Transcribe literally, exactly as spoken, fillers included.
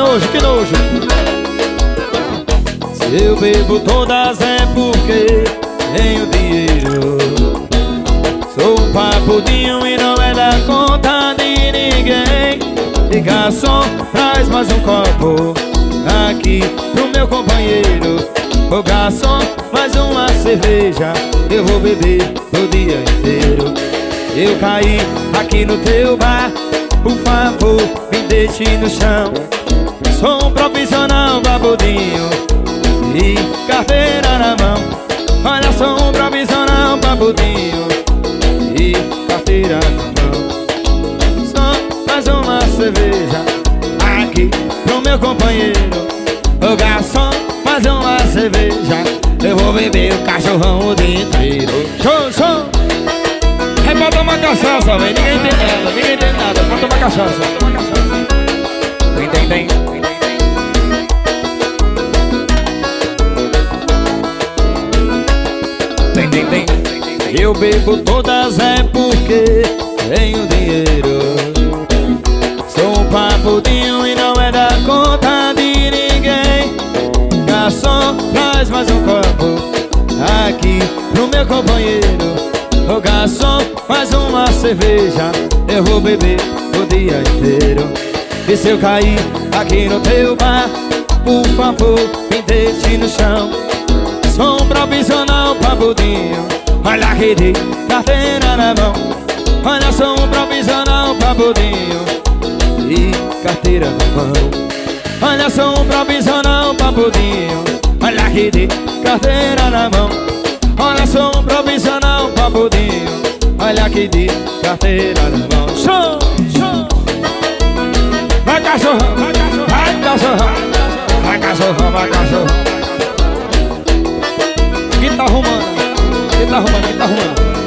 nojo, que nojo. Se eu bebo todas é porque tenho dinheiro. Sou um papudinho e não é da conta de ninguém. E garçom, traz mais um copo aqui pro meu companheiro. Ô garçom, mais uma cerveja, eu vou beber o dia inteiro. Eu caí aqui no teu bar, por favor, me deixe no chão. Sou um profissional babudinho e carteira na mão. Olha, sou um profissional babudinho e carteira na mão. Só mais uma cerveja aqui pro meu companheiro. Ô garçom, mais uma cerveja, eu vou beber o cachorrão o dia inteiro. Show, show! É pra tomar cachaça, velho, ninguém tem nada, ninguém tem nada, é pra tomar cachaça, tomar cachaça. Tem, tem, tem. Tem, tem, tem. Eu bebo todas é porque tenho dinheiro. Sou um papudinho e não é da conta de ninguém. Garçom, traz mais um copo aqui pro meu companheiro. Ô garçom, mais uma cerveja, eu vou beber o dia inteiro. E se eu cair aqui no teu bar, por favor, me deixe no chão. Sou um profissional babudinho, olha que de carteira na mão. Olha, sou um profissional babudinho e carteira na mão. Olha, sou um profissional babudinho, olha que de carteira na mão. Olha, sou um profissional babudinho, olha aqui de carteira na mão. Show, show. Vai cachorrão, vai cachorrão, vai cachorrão, vai cachorrão, vai cachorrão. Quem tá arrumando? Quem tá arrumando? Quem tá arrumando?